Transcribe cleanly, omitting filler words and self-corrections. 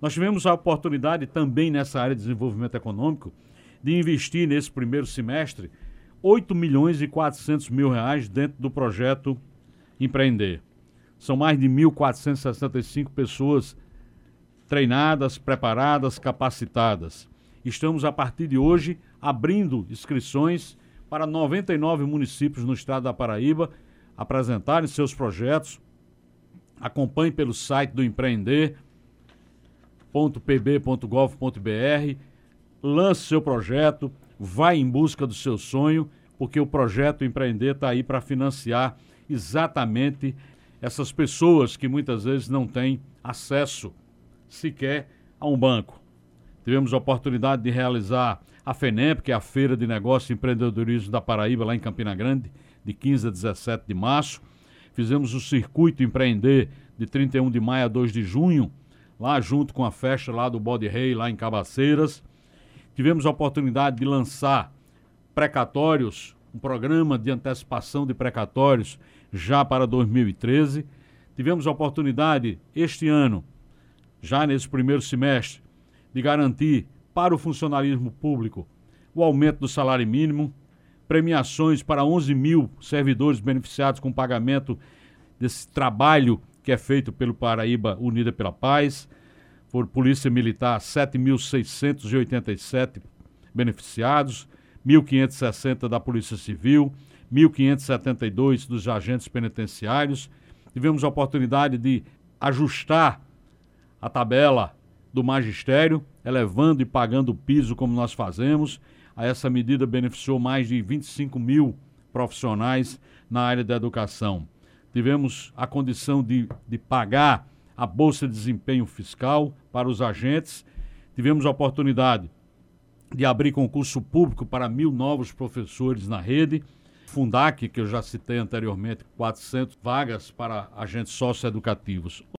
Nós tivemos a oportunidade também nessa área de desenvolvimento econômico de investir nesse primeiro semestre 8 milhões e 400 mil reais dentro do projeto Empreender. São mais de 1.465 pessoas treinadas, preparadas, capacitadas. Estamos, a partir de hoje, abrindo inscrições para 99 municípios no estado da Paraíba apresentarem seus projetos. Acompanhe pelo site do empreender.pb.gov.br, lance seu projeto, vai em busca do seu sonho, porque o projeto Empreender está aí para financiar exatamente essas pessoas que muitas vezes não têm acesso sequer a um banco. Tivemos a oportunidade de realizar a FENEP, que é a Feira de Negócios e Empreendedorismo da Paraíba, lá em Campina Grande, de 15 a 17 de março. Fizemos o Circuito Empreender de 31 de maio a 2 de junho, lá junto com a festa lá do Bode Rei, lá em Cabaceiras. Tivemos a oportunidade de lançar precatórios, um programa de antecipação de precatórios já para 2013. Tivemos a oportunidade este ano, já nesse primeiro semestre, de garantir para o funcionalismo público o aumento do salário mínimo, premiações para 11 mil servidores beneficiados com pagamento desse trabalho que é feito pelo Paraíba Unida pela Paz. Por Polícia Militar, 7.687 beneficiados, 1.560 da Polícia Civil, 1.572 dos agentes penitenciários. Tivemos a oportunidade de ajustar a tabela do magistério, elevando e pagando o piso como nós fazemos. Essa medida beneficiou mais de 25 mil profissionais na área da educação. Tivemos a condição de pagar a Bolsa de Desempenho Fiscal para os agentes. Tivemos a oportunidade de abrir concurso público para 1.000 novos professores na rede. Fundac, que eu já citei anteriormente, 400 vagas para agentes socioeducativos.